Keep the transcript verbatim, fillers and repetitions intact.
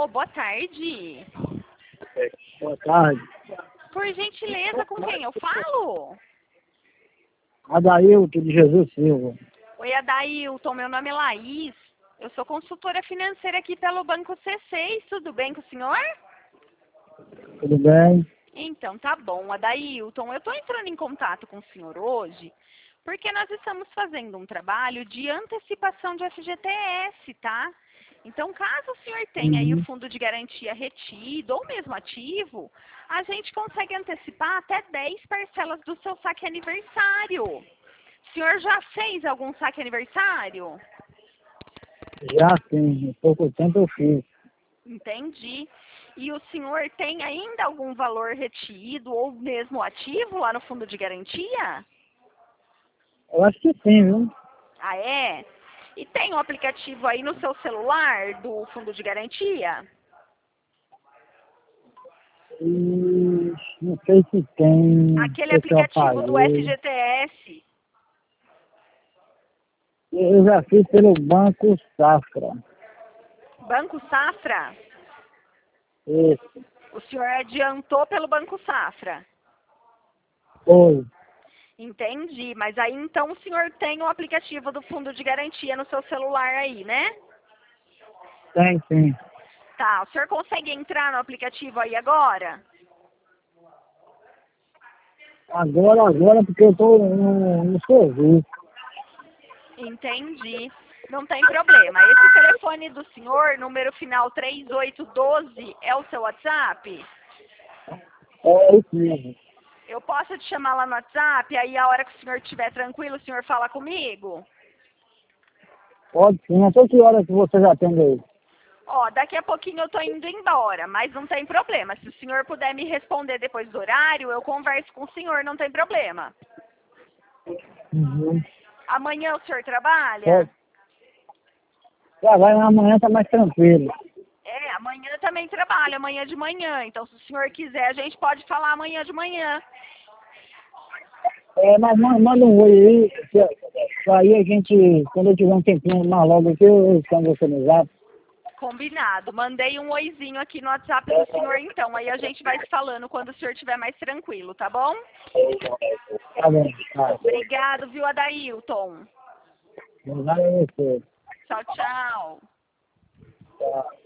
boa tarde. Boa tarde. Por gentileza, com quem eu falo? Adailton de Jesus Silva. Oi, Adailton, meu nome é Laís. Eu sou consultora financeira aqui pelo Banco C seis. Tudo bem com o senhor? Tudo bem? Então, tá bom. Adailton, eu estou entrando em contato com o senhor hoje porque nós estamos fazendo um trabalho de antecipação de F G T S, tá? Então, caso o senhor tenha aí o Uhum. fundo de garantia retido ou mesmo ativo, a gente consegue antecipar até dez parcelas do seu saque aniversário. O senhor já fez algum saque aniversário? Já sim, há pouco tempo eu fiz. Entendi. E o senhor tem ainda algum valor retido ou mesmo ativo lá no fundo de garantia? Eu acho que sim, viu? Ah, é? E tem um aplicativo aí no seu celular do fundo de garantia? E não sei se tem, Aquele se eu aplicativo do apaguei. F G T S. Eu já fiz pelo Banco Safra. Banco Safra? Isso, O senhor adiantou pelo Banco Safra? foi. Entendi. Mas aí então o senhor tem o aplicativo do fundo de garantia no seu celular aí, né? Tem sim. Tá. O senhor consegue entrar no aplicativo aí agora? Agora, agora, porque eu tô no, no serviço. Entendi. Não tem problema. Esse telefone do senhor, número final três oito um dois, é o seu WhatsApp? É isso mesmo. Eu posso te chamar lá no WhatsApp, aí a hora que o senhor estiver tranquilo, o senhor fala comigo? Pode sim. Até que hora que você já atende aí? Ó, daqui a pouquinho eu tô indo embora, mas não tem problema. Se o senhor puder me responder depois do horário, eu converso com o senhor, não tem problema. Uhum. Amanhã o senhor trabalha? Pode. Já vai, amanhã tá mais tranquilo. É, amanhã também trabalho, amanhã de manhã. Então, se o senhor quiser, a gente pode falar amanhã de manhã. É, mas manda, manda um oi aí, que aí a gente, quando eu tiver um tempinho mais logo aqui, eu chamo você no zap. Combinado. Mandei um oizinho aqui no WhatsApp do senhor, então. Aí a gente vai se falando quando o senhor estiver mais tranquilo, tá bom? Tá bom, tá. Obrigado, viu, Adailton? Obrigado a você. Tchau, tchau. Tá.